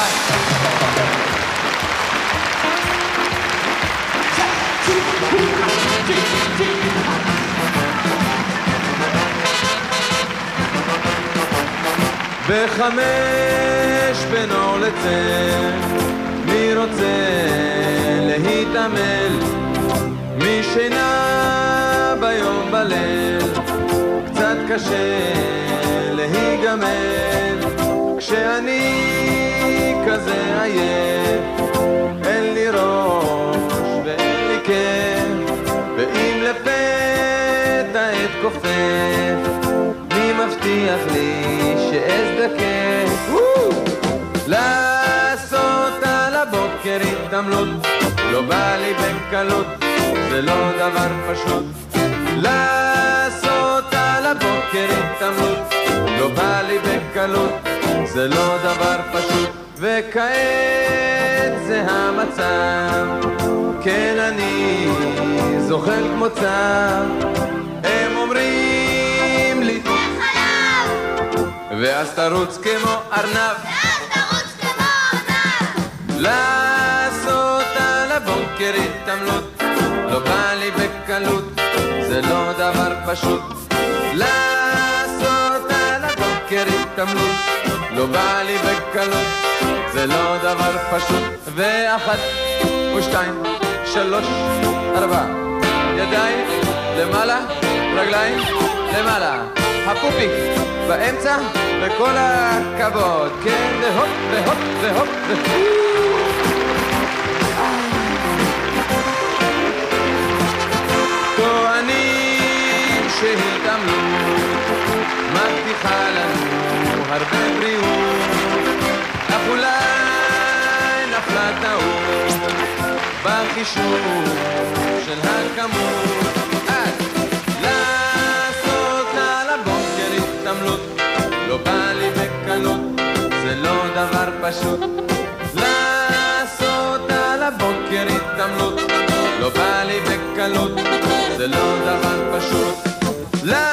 בחמש בנור לצל, מי רוצה להתעמל, מי שינה ביום בליל, קצת קשה להיגמל, כשאני כזה עייף, אין לי ראש ואין לי כיף, ואם לפתע אתכופף, מי מבטיח לי שאזדקף? לעשות על הבוקר התעמלות, לא בא לי בקלות, זה לא דבר פשוט. לעשות על הבוקר התעמלות, לא בא לי בקלות, זה לא דבר פשוט. וכעת זה המצב, כן אני זוחל כמו צב, הם אומרים לי ואז תרוץ כמו ארנב, לעשות על הבוקר התעמלות, לא בא לי בקלות, זה לא דבר פשוט. לעשות על הבוקר התעמלות, לא בא לי בקלות, זה לא דבר פשוט. ואחת ושתיים שלוש ארבע, ידיים למעלה, רגליים למעלה, הפופיק באמצע, וכל הכבוד, כן, והופ והופ והופ טוענים שהתעמלות מבטיחה לנו הרבה בריאות, אך אולי נפלה טעות בחישוב של הכמות. לא בא לי בקלות, זה לא דבר פשוט. לעשות על הבוקר התעמלות, לא בא לי בקלות, זה לא דבר פשוט.